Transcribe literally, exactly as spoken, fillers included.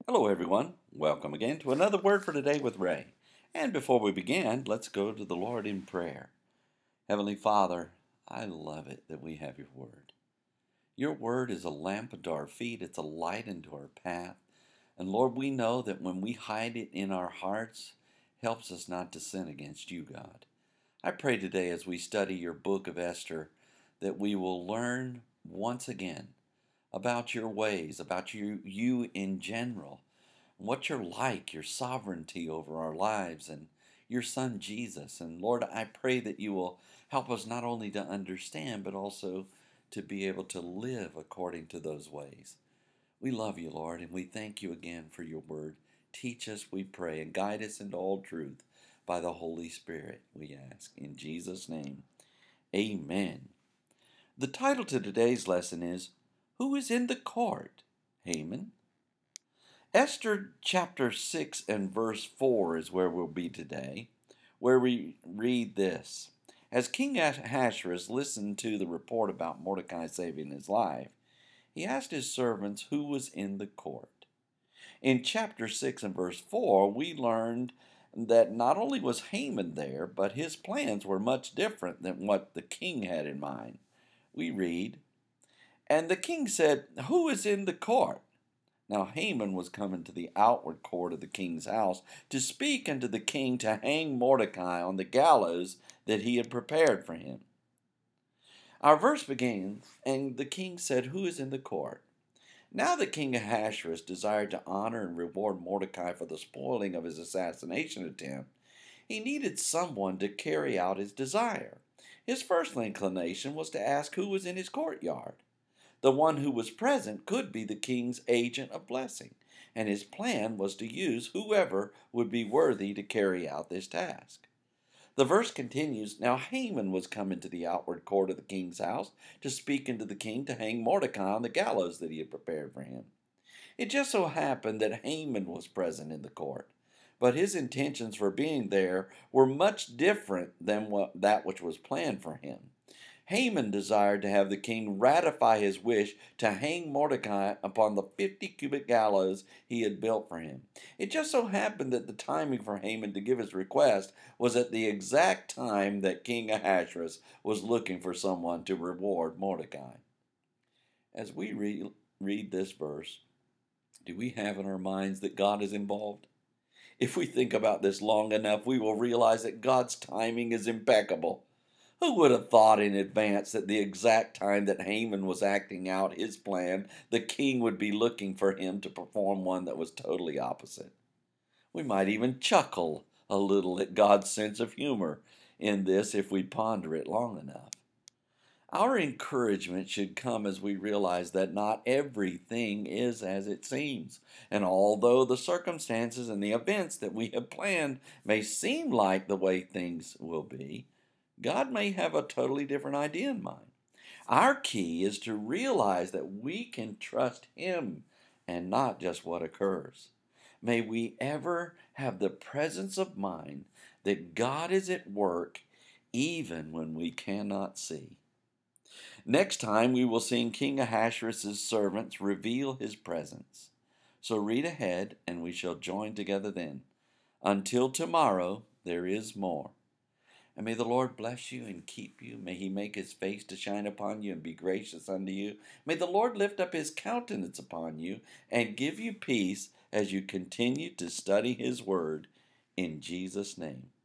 Hello, everyone. Welcome again to another Word for Today with Ray. And before we begin, let's go to the Lord in prayer. Heavenly Father, I love it that we have your Word. Your Word is a lamp unto our feet, it's a light unto our path. And Lord, we know that when we hide it in our hearts, helps us not to sin against you, God. I pray today as we study your book of Esther that we will learn once again about your ways, about you, you in general, what you're like, your sovereignty over our lives, and your Son Jesus. And Lord, I pray that you will help us not only to understand, but also to be able to live according to those ways. We love you, Lord, and we thank you again for your word. Teach us, we pray, and guide us into all truth by the Holy Spirit, we ask. In Jesus' name, amen. The title to today's lesson is, Who is in the Court? Haman. Esther chapter six and verse four is where we'll be today, where we read this. As King Ahasuerus listened to the report about Mordecai saving his life, he asked his servants who was in the court. In chapter six and verse four, we learned that not only was Haman there, but his plans were much different than what the king had in mind. We read, And the king said, Who is in the court? Now Haman was coming to the outward court of the king's house to speak unto the king to hang Mordecai on the gallows that he had prepared for him. Our verse begins, And the king said, Who is in the court? Now the king Ahasuerus desired to honor and reward Mordecai for the spoiling of his assassination attempt. He needed someone to carry out his desire. His first inclination was to ask who was in his courtyard. The one who was present could be the king's agent of blessing, and his plan was to use whoever would be worthy to carry out this task. The verse continues, Now Haman was come into the outward court of the king's house to speak unto the king to hang Mordecai on the gallows that he had prepared for him. It just so happened that Haman was present in the court, but his intentions for being there were much different than what, that which was planned for him. Haman desired to have the king ratify his wish to hang Mordecai upon the fifty cubit gallows he had built for him. It just so happened that the timing for Haman to give his request was at the exact time that King Ahasuerus was looking for someone to reward Mordecai. As we re- read this verse, do we have in our minds that God is involved? If we think about this long enough, we will realize that God's timing is impeccable. Who would have thought in advance that the exact time that Haman was acting out his plan, the king would be looking for him to perform one that was totally opposite? We might even chuckle a little at God's sense of humor in this if we ponder it long enough. Our encouragement should come as we realize that not everything is as it seems. And although the circumstances and the events that we have planned may seem like the way things will be, God may have a totally different idea in mind. Our key is to realize that we can trust Him and not just what occurs. May we ever have the presence of mind that God is at work even when we cannot see. Next time we will see King Ahasuerus' servants reveal his presence. So read ahead and we shall join together then. Until tomorrow, there is more. And may the Lord bless you and keep you. May he make his face to shine upon you and be gracious unto you. May the Lord lift up his countenance upon you and give you peace as you continue to study his word. In Jesus' name.